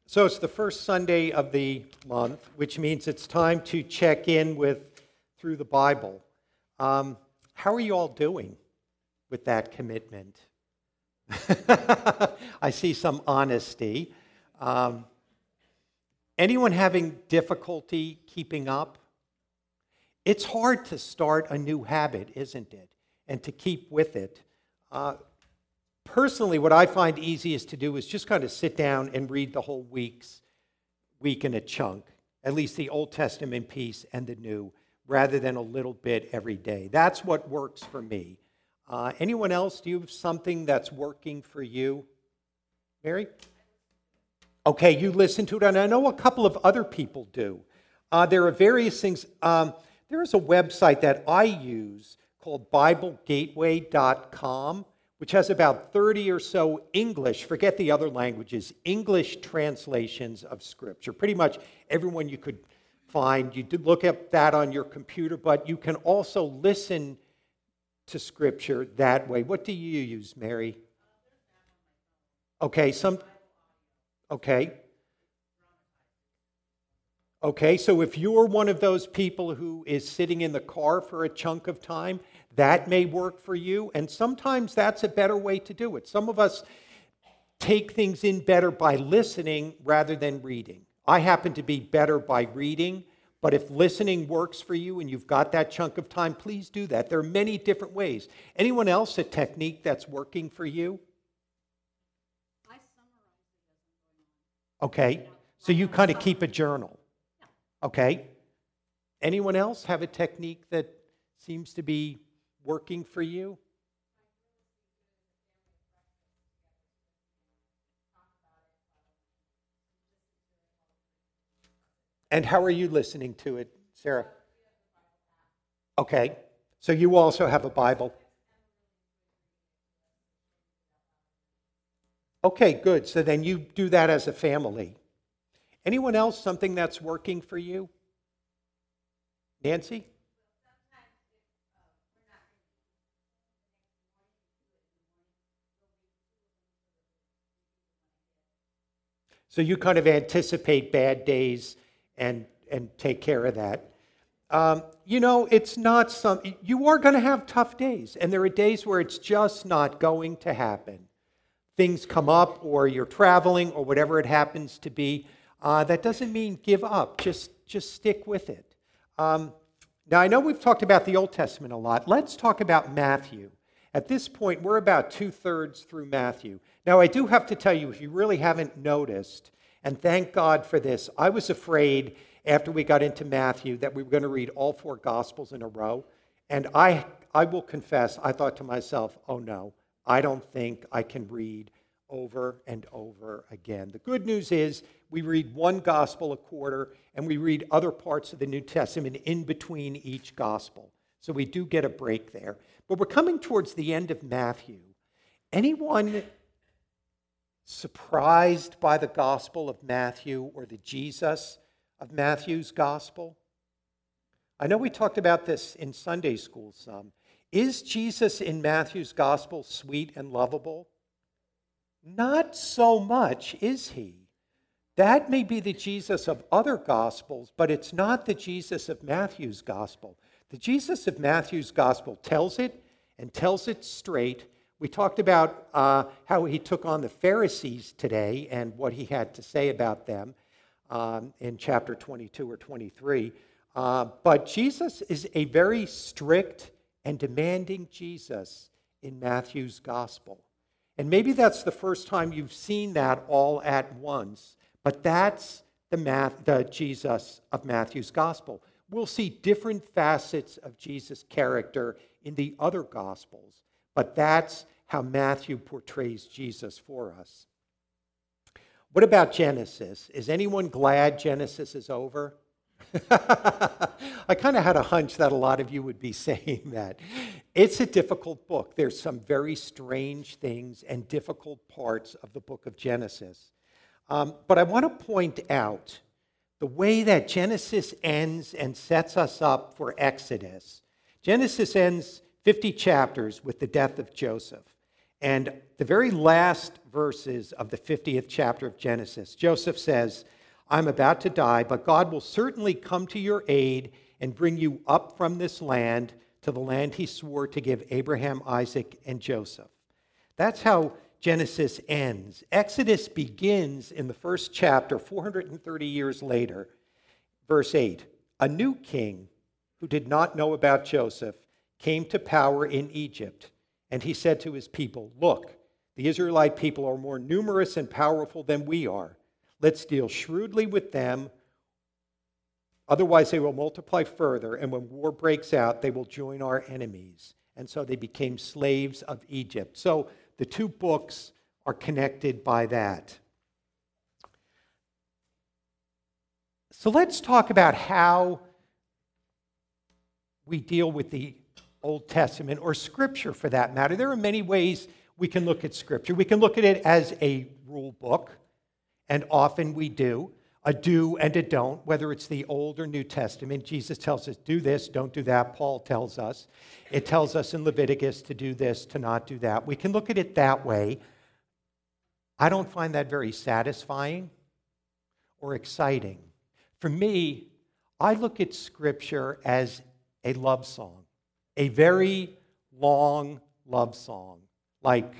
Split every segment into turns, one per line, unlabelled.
So it's the first Sunday of the month, which means it's time to check in with Through the Bible. How are you all doing with that commitment? I see some honesty. Anyone having difficulty keeping up? It's hard to start a new habit, isn't it? And to keep with it. Personally, what I find easiest to do is just kind of sit down and read the whole week in a chunk, at least the Old Testament piece and the New, rather than a little bit every day. That's what works for me. Anyone else, do you have something that's working for you? Mary? Okay, you listen to it, and I know a couple of other people do. There are various things. There is a website that I use called BibleGateway.com, which has about 30 or so English, forget the other languages, English translations of Scripture. Pretty much everyone you could find. You did look up that on your computer, but you can also listen to Scripture that way. What do you use, Mary? Okay, Okay, so if you're one of those people who is sitting in the car for a chunk of time, that may work for you, and sometimes that's a better way to do it. Some of us take things in better by listening rather than reading. I happen to be better by reading, but if listening works for you and you've got that chunk of time, please do that. There are many different ways. Anyone else a technique that's working for you?
I summarize it.
Okay, so you kind of keep a journal. Okay. Anyone else have a technique that seems to be working for you? And how are you listening to it, Sarah? Okay. So you also have a Bible. Okay, good. So then you do that as a family. Anyone else, something that's working for you? Nancy? So you kind of anticipate bad days and take care of that. It's not you are going to have tough days, and there are days where it's just not going to happen. Things come up, or you're traveling, or whatever it happens to be. That doesn't mean give up. Just stick with it. Now, I know we've talked about the Old Testament a lot. Let's talk about Matthew. At this point, we're about 2/3 through Matthew. Now, I do have to tell you, if you really haven't noticed, and thank God for this, I was afraid after we got into Matthew that we were going to read all 4 Gospels in a row. And I will confess, I thought to myself, oh no, I don't think I can read over and over again. The good news is we read one gospel a quarter, and we read other parts of the New Testament in between each gospel. So we do get a break there. But we're coming towards the end of Matthew. Anyone surprised by the Gospel of Matthew or the Jesus of Matthew's Gospel? I know we talked about this in Sunday school some. Is Jesus in Matthew's Gospel sweet and lovable? Not so much, is he? That may be the Jesus of other Gospels, but it's not the Jesus of Matthew's Gospel. The Jesus of Matthew's Gospel tells it and tells it straight. We talked about how he took on the Pharisees today and what he had to say about them in chapter 22 or 23. But Jesus is a very strict and demanding Jesus in Matthew's Gospel. And maybe that's the first time you've seen that all at once, but that's the Jesus of Matthew's Gospel. We'll see different facets of Jesus' character in the other Gospels, but that's how Matthew portrays Jesus for us. What about Genesis? Is anyone glad Genesis is over? I kind of had a hunch that a lot of you would be saying that. It's a difficult book. There's some very strange things and difficult parts of the book of Genesis. But I want to point out the way that Genesis ends and sets us up for Exodus. Genesis ends 50 chapters with the death of Joseph. And the very last verses of the 50th chapter of Genesis, Joseph says, I'm about to die, but God will certainly come to your aid and bring you up from this land to the land he swore to give Abraham, Isaac, and Joseph. That's how Genesis ends. Exodus begins in the first chapter, 430 years later. Verse 8, a new king who did not know about Joseph came to power in Egypt. And he said to his people, look, the Israelite people are more numerous and powerful than we are. Let's deal shrewdly with them. Otherwise, they will multiply further, and when war breaks out, they will join our enemies. And so they became slaves of Egypt. So the two books are connected by that. So let's talk about how we deal with the Old Testament, or Scripture for that matter. There are many ways we can look at Scripture. We can look at it as a rule book, and often we do, a do and a don't, whether it's the Old or New Testament. Jesus tells us, do this, don't do that. Paul tells us. It tells us in Leviticus to do this, to not do that. We can look at it that way. I don't find that very satisfying or exciting. For me, I look at Scripture as a love song, a very long love song, like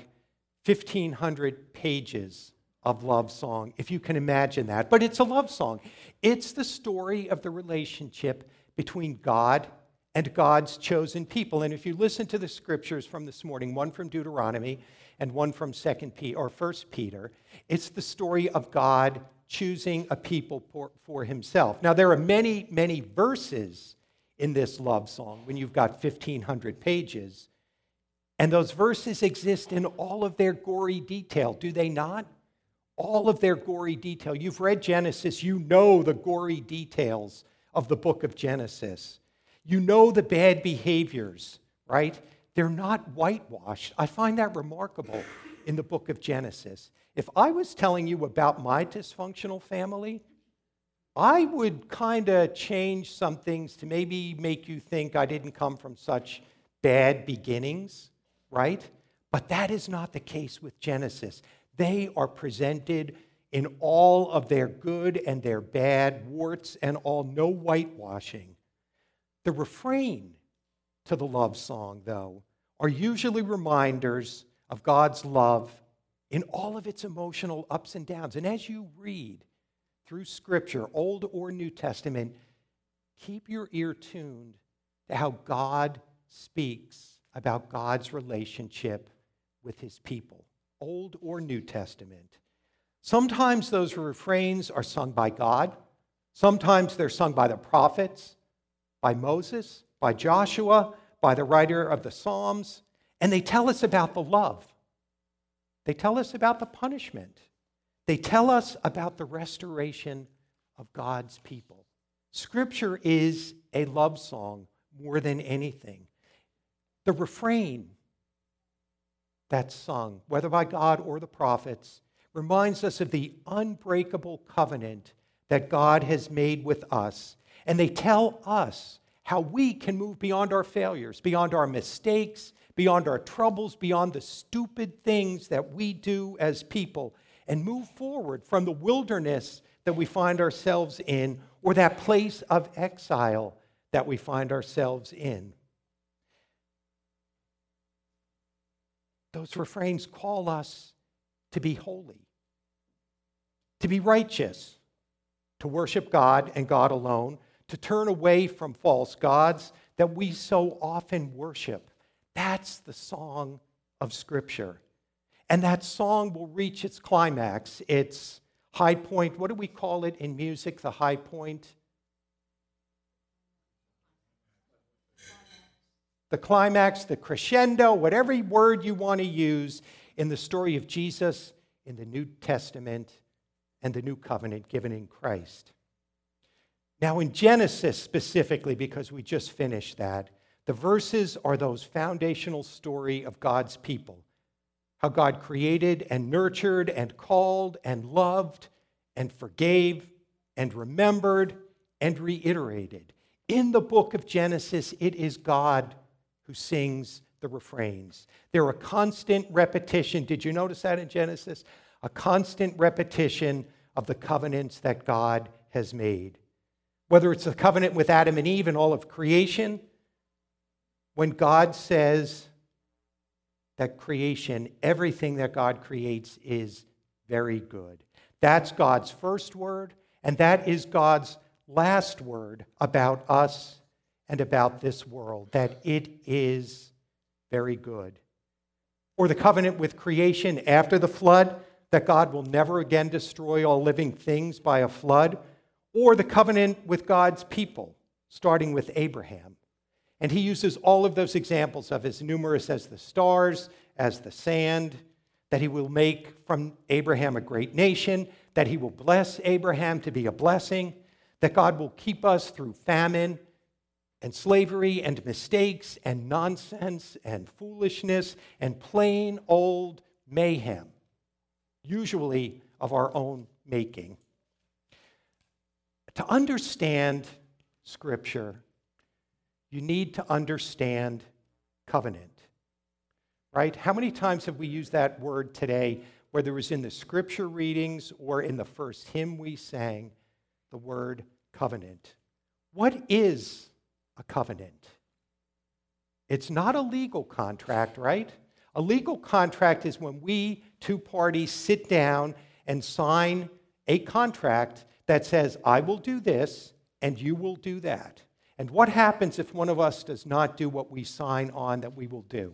1,500 pages of love song, if you can imagine that. But it's a love song. It's the story of the relationship between God and God's chosen people. And if you listen to the scriptures from this morning, one from Deuteronomy and one from 1 Peter, it's the story of God choosing a people for himself. Now, there are many, many verses in this love song when you've got 1,500 pages. And those verses exist in all of their gory detail, do they not? All of their gory detail. You've read Genesis, you know the gory details of the book of Genesis. You know the bad behaviors, right? They're not whitewashed. I find that remarkable in the book of Genesis. If I was telling you about my dysfunctional family, I would kind of change some things to maybe make you think I didn't come from such bad beginnings, right? But that is not the case with Genesis. They are presented in all of their good and their bad, warts and all, no whitewashing. The refrain to the love song, though, are usually reminders of God's love in all of its emotional ups and downs. And as you read through Scripture, Old or New Testament, keep your ear tuned to how God speaks about God's relationship with his people, Old or New Testament. Sometimes those refrains are sung by God. Sometimes they're sung by the prophets, by Moses, by Joshua, by the writer of the Psalms, and they tell us about the love. They tell us about the punishment. They tell us about the restoration of God's people. Scripture is a love song more than anything. The refrain that's sung, whether by God or the prophets, reminds us of the unbreakable covenant that God has made with us. And they tell us how we can move beyond our failures, beyond our mistakes, beyond our troubles, beyond the stupid things that we do as people, and move forward from the wilderness that we find ourselves in, or that place of exile that we find ourselves in. Those refrains call us to be holy, to be righteous, to worship God and God alone, to turn away from false gods that we so often worship. That's the song of Scripture. And that song will reach its climax, its high point. What do we call it in music, the high point? The climax, the crescendo, whatever word you want to use in the story of Jesus in the New Testament and the New Covenant given in Christ. Now in Genesis specifically, because we just finished that, the verses are those foundational story of God's people. How God created and nurtured and called and loved and forgave and remembered and reiterated. In the book of Genesis, it is God who sings the refrains. They're a constant repetition. Did you notice that in Genesis? A constant repetition of the covenants that God has made. Whether it's the covenant with Adam and Eve and all of creation, when God says that creation, everything that God creates is very good. That's God's first word, and that is God's last word about us and about this world, that it is very good. Or the covenant with creation after the flood, that God will never again destroy all living things by a flood. Or the covenant with God's people, starting with Abraham. And he uses all of those examples of as numerous as the stars, as the sand, that he will make from Abraham a great nation, that he will bless Abraham to be a blessing, that God will keep us through famine and slavery and mistakes and nonsense and foolishness and plain old mayhem, usually of our own making. To understand Scripture, you need to understand covenant, right? How many times have we used that word today, whether it was in the Scripture readings or in the first hymn we sang, the word covenant? What is a covenant? It's not a legal contract, right? A legal contract is when we two parties sit down and sign a contract that says, I will do this and you will do that. And what happens if one of us does not do what we sign on that we will do?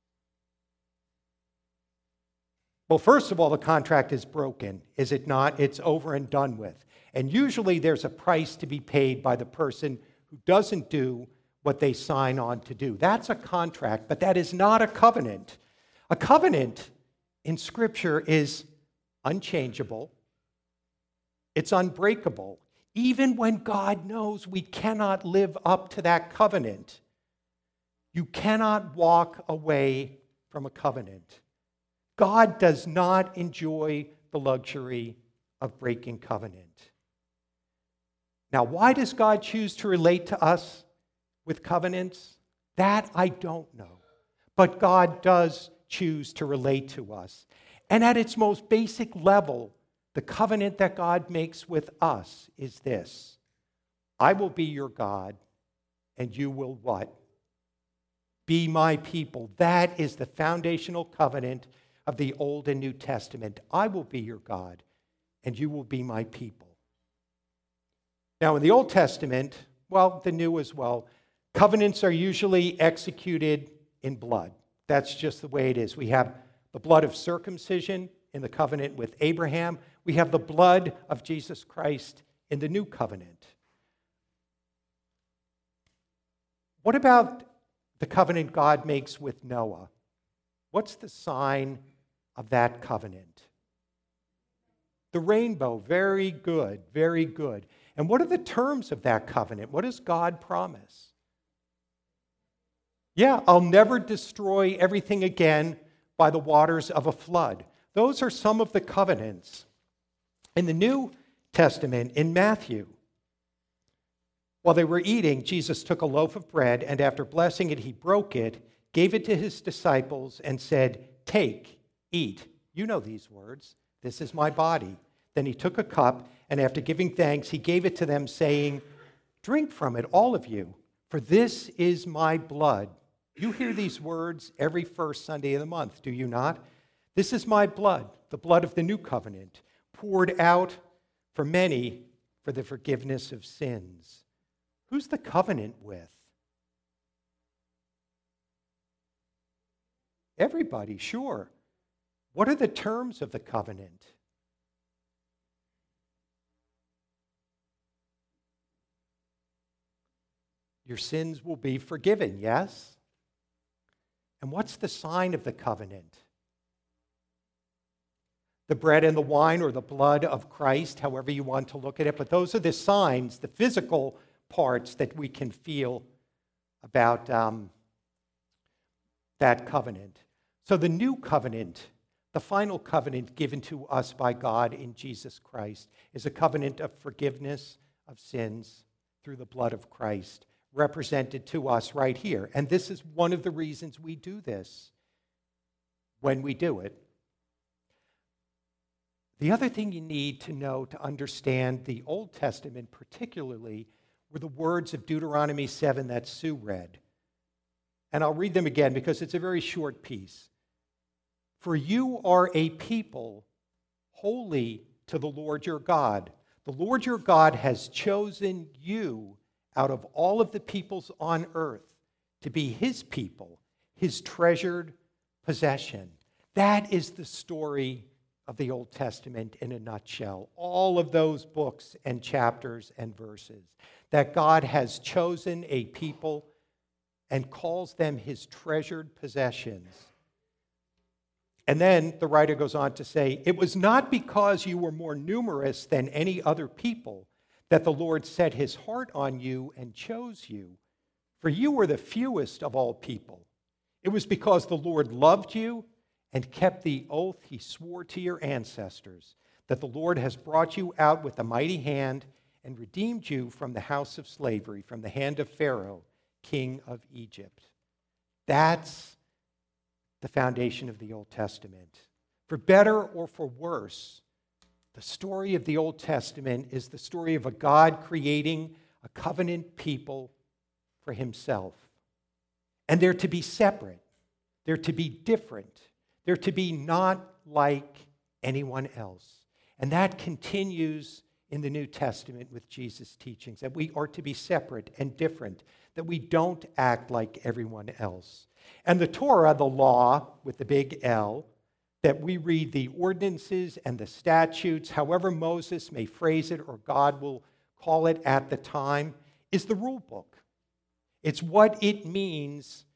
Well, first of all, the contract is broken, is it not? It's over and done with. And usually there's a price to be paid by the person who doesn't do what they sign on to do. That's a contract, but that is not a covenant. A covenant in Scripture is unchangeable. It's unbreakable. Even when God knows we cannot live up to that covenant, you cannot walk away from a covenant. God does not enjoy the luxury of breaking covenant. Now, why does God choose to relate to us with covenants? That I don't know. But God does choose to relate to us. And at its most basic level, the covenant that God makes with us is this: I will be your God, and you will what? Be my people. That is the foundational covenant of the Old and New Testament. I will be your God, and you will be my people. Now, in the Old Testament, well, the New as well, covenants are usually executed in blood. That's just the way it is. We have the blood of circumcision in the covenant with Abraham. We have the blood of Jesus Christ in the new covenant. What about the covenant God makes with Noah? What's the sign of that covenant? The rainbow. Very good, very good. And what are the terms of that covenant? What does God promise? Yeah, I'll never destroy everything again by the waters of a flood. Those are some of the covenants. In the New Testament, in Matthew, while they were eating, Jesus took a loaf of bread, and after blessing it, he broke it, gave it to his disciples, and said, "Take, eat." You know these words. "This is my body." Then he took a cup, and after giving thanks, he gave it to them, saying, "Drink from it, all of you, for this is my blood." You hear these words every first Sunday of the month, do you not? This is my blood, the blood of the new covenant, poured out for many for the forgiveness of sins. Who's the covenant with? Everybody, sure. What are the terms of the covenant? Your sins will be forgiven, yes? And what's the sign of the covenant? The bread and the wine, or the blood of Christ, however you want to look at it. But those are the signs, the physical parts that we can feel about that covenant. So the new covenant, the final covenant given to us by God in Jesus Christ, is a covenant of forgiveness of sins through the blood of Christ, represented to us right here. And this is one of the reasons we do this when we do it. The other thing you need to know to understand the Old Testament particularly were the words of Deuteronomy 7 that Sue read. And I'll read them again because it's a very short piece. For you are a people holy to the Lord your God. The Lord your God has chosen you out of all of the peoples on earth to be his people, his treasured possession. That is the story of the Old Testament in a nutshell. All of those books and chapters and verses. That God has chosen a people and calls them his treasured possessions. And then the writer goes on to say, it was not because you were more numerous than any other people that the Lord set his heart on you and chose you, for you were the fewest of all people. It was because the Lord loved you and kept the oath he swore to your ancestors, that the Lord has brought you out with a mighty hand and redeemed you from the house of slavery, from the hand of Pharaoh, king of Egypt. That's the foundation of the Old Testament. For better or for worse, the story of the Old Testament is the story of a God creating a covenant people for himself. And they're to be separate. They're to be different. They're to be not like anyone else. And that continues in the New Testament with Jesus' teachings, that we are to be separate and different, that we don't act like everyone else. And the Torah, the law with the big L, that we read the ordinances and the statutes, however Moses may phrase it or God will call it at the time, is the rule book. It's what it means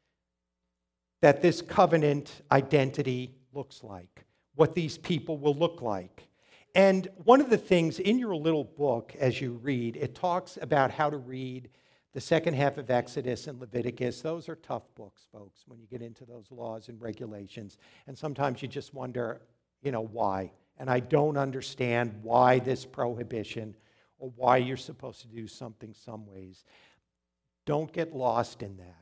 that this covenant identity looks like, what these people will look like. And one of the things in your little book, as you read, it talks about how to read the second half of Exodus and Leviticus. Those are tough books, folks, when you get into those laws and regulations. And sometimes you just wonder, why? And I don't understand why this prohibition or why you're supposed to do something some ways. Don't get lost in that.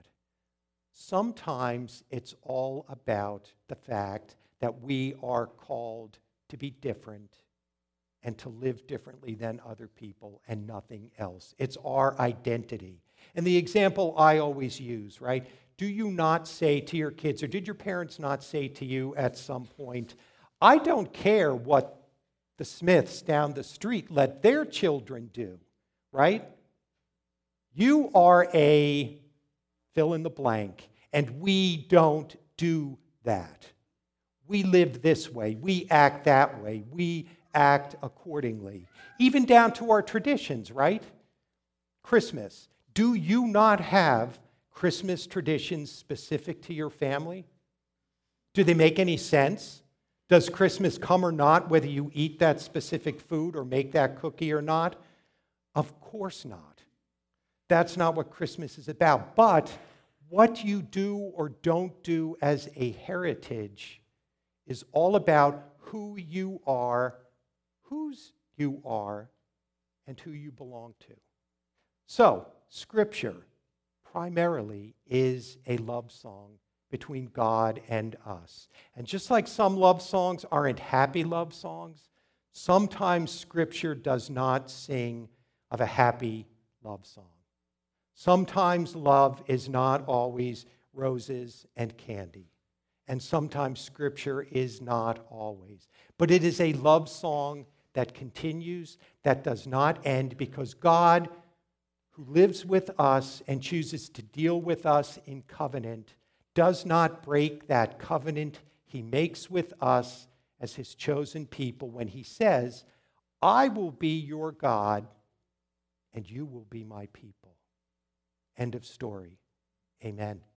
Sometimes it's all about the fact that we are called to be different and to live differently than other people and nothing else. It's our identity. And the example I always use, right? Do you not say to your kids, or did your parents not say to you at some point, I don't care what the Smiths down the street let their children do, right? You are a fill in the blank, and we don't do that. We live this way. We act that way. We act accordingly. Even down to our traditions, right? Christmas. Do you not have Christmas traditions specific to your family? Do they make any sense? Does Christmas come or not, whether you eat that specific food or make that cookie or not? Of course not. That's not what Christmas is about. But what you do or don't do as a heritage is all about who you are, whose you are, and who you belong to. So, Scripture primarily is a love song between God and us. And just like some love songs aren't happy love songs, sometimes Scripture does not sing of a happy love song. Sometimes love is not always roses and candy. And sometimes Scripture is not always. But it is a love song that continues, that does not end, because God, who lives with us and chooses to deal with us in covenant, does not break that covenant he makes with us as his chosen people when he says, I will be your God and you will be my people. End of story. Amen.